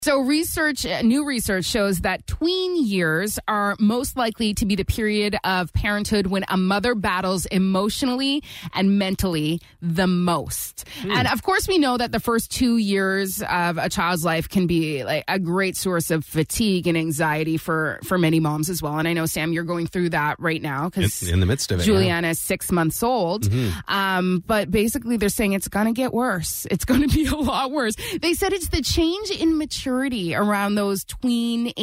So new research shows that tween years are most likely to be the period of parenthood when a mother battles emotionally and mentally the most. And of course, we know that the first 2 years of a child's life can be like a great source of fatigue and anxiety for many moms as well. And I know, Sam, you're going through that right now because in the midst of it, Juliana is 6 months old. But basically, they're saying it's going to get worse. It's going to be a lot worse. They said it's the change in maturity around those tween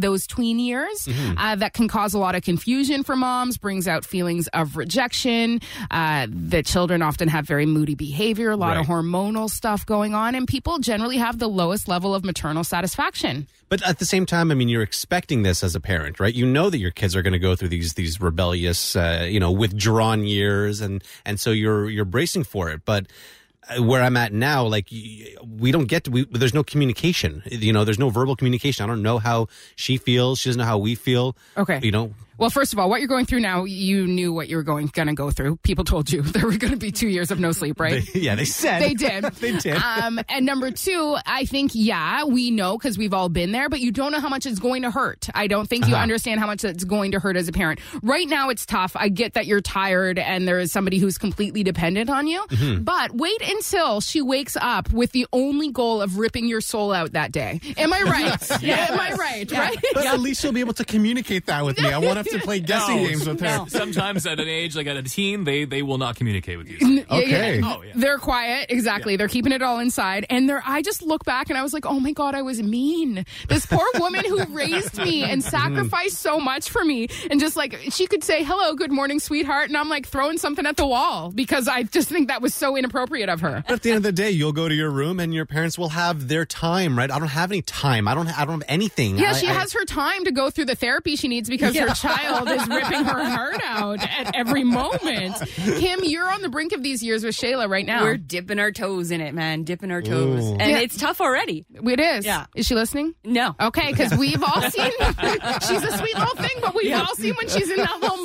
years that can cause a lot of confusion for moms, brings out feelings of rejection. The children often have very moody behavior, a lot of hormonal stuff going on, and people generally have the lowest level of maternal satisfaction. But at the same time, I mean, you're expecting this as a parent, right? You know that your kids are going to go through these rebellious, withdrawn years, and so you're bracing for it. But where I'm at now, like, we don't get to, there's no communication. There's no verbal communication. I don't know how she feels. She doesn't know how we feel. Okay. Well, first of all, what you're going through now, you knew what you were going to go through. People told you there were going to be 2 years of no sleep, right? They said. They did. They did. And number two, I think, we know because we've all been there, but you don't know how much it's going to hurt. I don't think you understand how much it's going to hurt as a parent. Right now, it's tough. I get that you're tired and there is somebody who's completely dependent on you, but wait until she wakes up with the only goal of ripping your soul out that day. Am I right? Am I right? Right? But at least she'll be able to communicate that with me. I won't have to play guessing games with her. Sometimes at an age, like at a teen, they will not communicate with you. Okay. They're quiet. Exactly. Yeah. They're keeping it all inside. And I just look back and I was like, oh my God, I was mean. This poor woman who raised me and sacrificed so much for me. And just like, she could say, hello, good morning, sweetheart. And I'm like throwing something at the wall because I just think that was so inappropriate of her. But at the end of the day, you'll go to your room and your parents will have their time, right? I don't have any time. I don't have anything. Yeah, she has her time to go through the therapy she needs because her child is ripping her heart out at every moment. Kim, you're on the brink of these years with Shayla right now. We're dipping our toes in it, man. Dipping our toes. Ooh. And it's tough already. It is. Yeah. Is she listening? No. Okay, because we've all seen, she's a sweet little thing, but we've all seen when she's in that little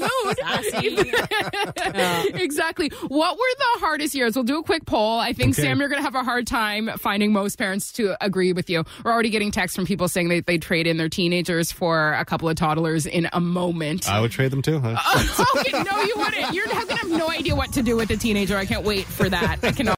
mood. Exactly. What were the hardest years? We'll do a quick poll. I think, Sam, you're going to have a hard time finding most parents to agree with you. We're already getting texts from people saying they trade in their teenagers for a couple of toddlers in a moment. I would trade them too, huh? Okay, no, you wouldn't. You're going to have no idea what to do with a teenager. I can't wait for that. I cannot.